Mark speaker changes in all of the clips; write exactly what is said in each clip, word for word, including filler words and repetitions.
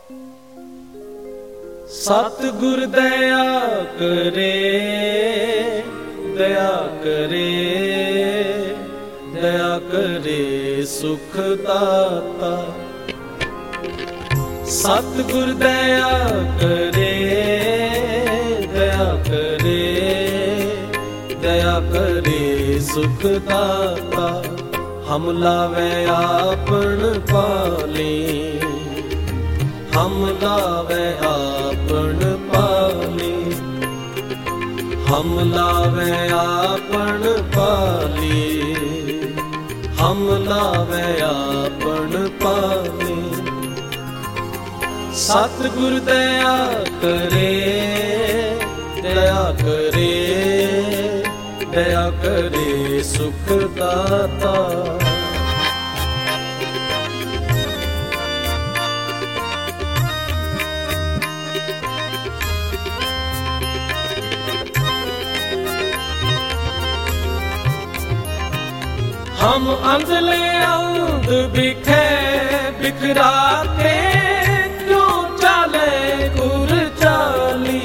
Speaker 1: सतगुर दया करे, दया करे, दया करे सुख दाता। सतगुर दया करे, दया करे, दया करे सुख दाता। हम लावे आपन पाले, हम लावे आपन पाले, हम लावे आपन पाले, हम लावे आपन पाले। सतगुर दया करे, दया करे, दया करे सुख दाता। हम अंधले अंध बिखे बिखराते, क्यों चाले गुर चाली।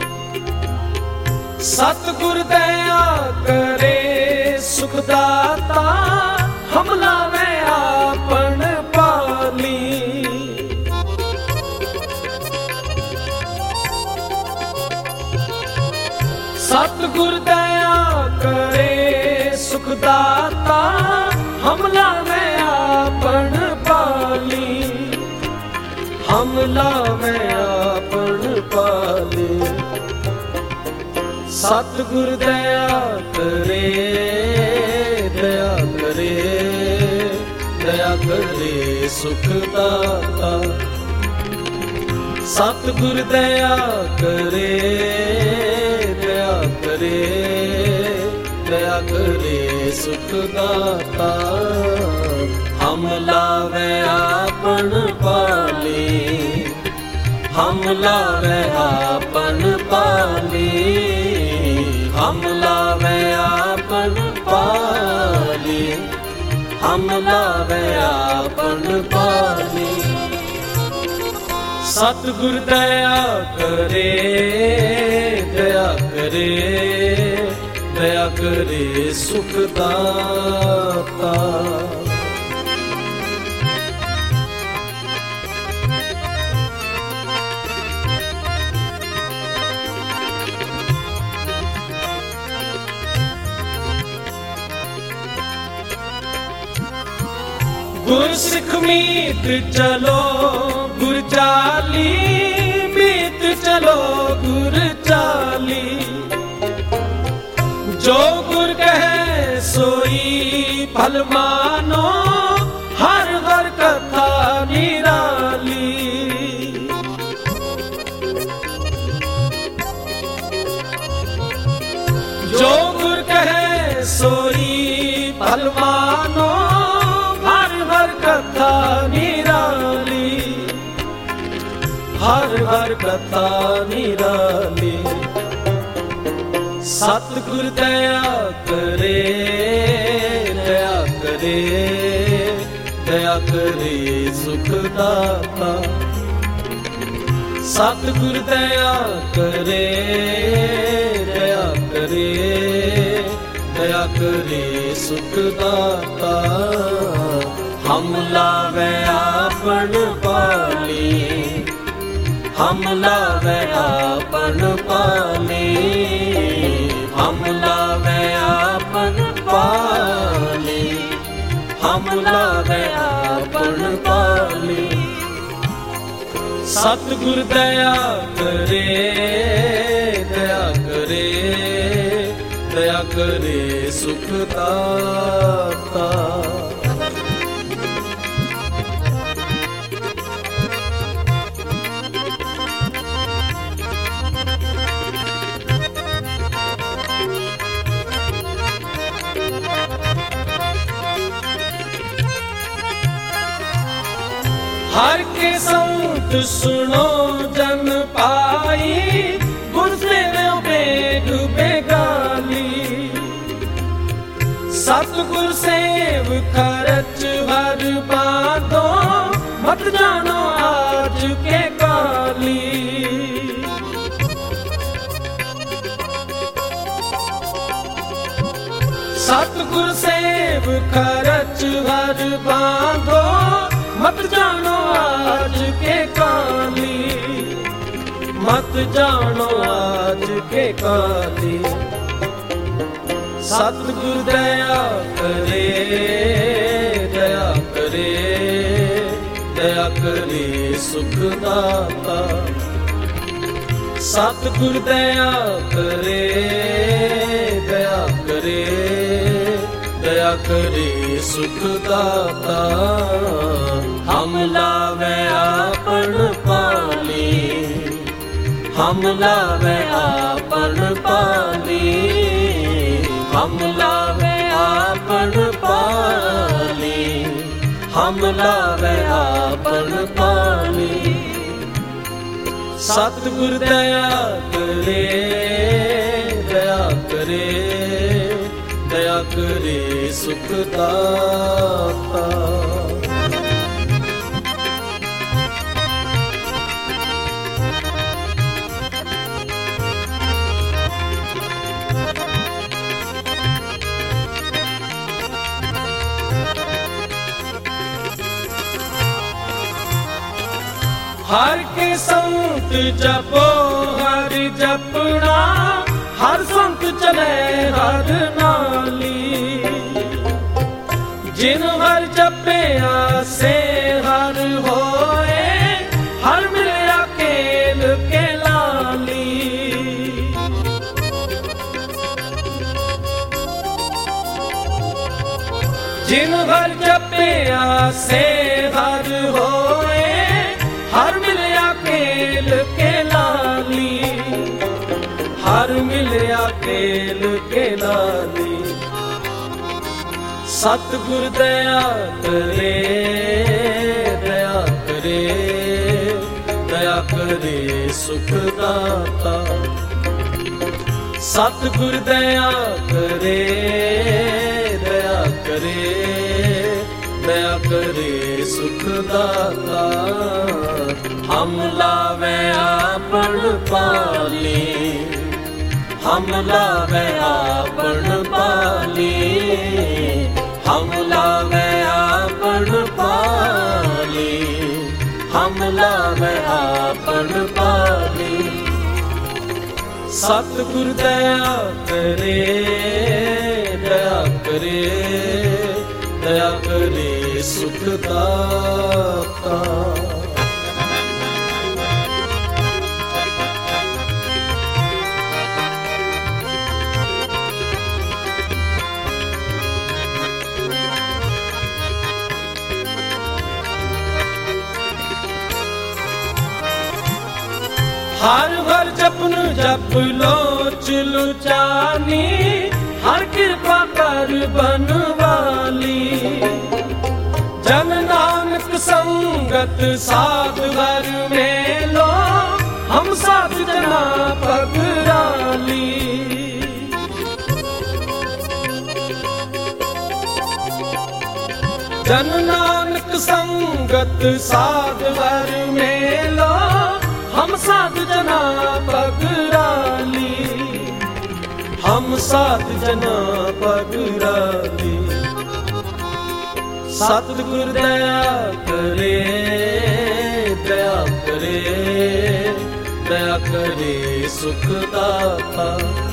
Speaker 1: सतगुर दया करे सुख दाता, हम लावे आपन पाली। सतगुर दया करे सुख दाता, हम लावे आपन पाली, हम लावे आपन पाली। सतगुर दया करे, दया करे, दया करे सुख दाता। सतगुर दया करे, दया करे, दया करे सुख दाता। हम लावे आपन पाले, हम लावे आपन पाले, हम लावे आपन पाले, हम लावे आपन पाले। सतगुर दया करे, दया करे, दया करे सुख दाता। गुर सिख मीत चलो गुर चाली, मीत चलो गुर चाली। जो गुर कहे सोई फल मानो, हर हर कथा निराली। जो गुर कहे सोई फल मानो, हर हर कथा निराली, हर हर कथा निराली। सतगुर दया करे, दया करे, दया करे सुख दाता। सतगुर दया करे, दया करे, दया करे सुख दाता। हम लावे आपन पाले, हम लावे आपन पाले, हम लावे आपन पाले, हम लावे आपन पाले। सतगुर दया करे, दया करे, दया करे सुख दाता। हर के संत सुनो जन पाई, गुर सेवे बेग बेगाली। सतगुर सेव खर्च हर बातों, मत जानो आज आज के काली। सतगुर सेव खरच हर बांधो, मत जानो आज के काली, मत जानो आज के काली। सतगुर दया करे, दया करे, दया करे सुख दाता। सतगुर दया करे, दया करे, दया करे सुख दाता। हम लावे आपन पाली, हम लावे आपन पाली, हम लावे आपन पाली, हम लावे आपन पाली। सतगुर दया करे, दया करे, दया करे सुख दाता। हर के संत जपो हर जपना, हर संत चले हर नाली। जिन हर जपिया से हर होए, हर मिलया केल के लाली। जिन हर जपिया से हर होए, हर मिलया केल के लाली, हर मिलया केल के लाली। सतगुर दया करे, दया करे, दया करे सुख दाता। सतगुर दया करे, दया करे, दया करे सुख दाता। हम लावे आपन पाली, हम लावे आपन पाली, हम लावे आपन पाली, हम लावे आपन पाली। सतगुर दया करे, दया करे, दया करे सुख दाता। हर हर जपन जप लोच लुचानी, हर कृपा कर बनवाली। जन नानक संगत साध हर मेलो, हम साध जना पगराली। जन नानक संगत साध हर मेलो, हम साध जना पगराली, हम साध जना पगराली। सतगुर दया करे, दया करे, दया करे सुख दाता।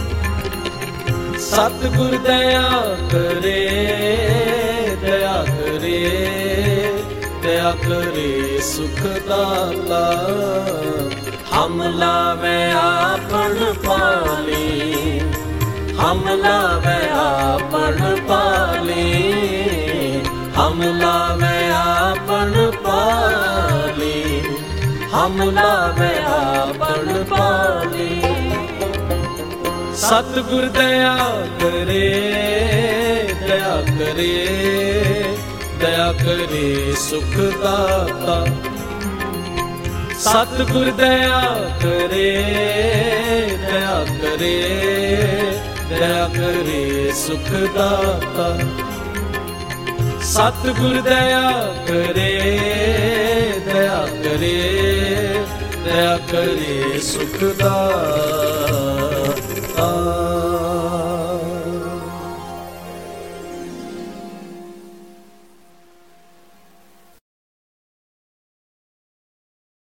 Speaker 1: सतगुर दया करे, दया करे, दया करे सुख दाता। हम लावे आपन पाली, हम लावे आपन पाली, हम लावे आपन पाली, हम लावे आपन पाली। सतगुर दया करे, दया करे, दया करे सुख दाता। सतगुर दया करे, दया करे, दया करे सुख दाता। सतगुर दया करे, दया करे, दया करे सुख दाता।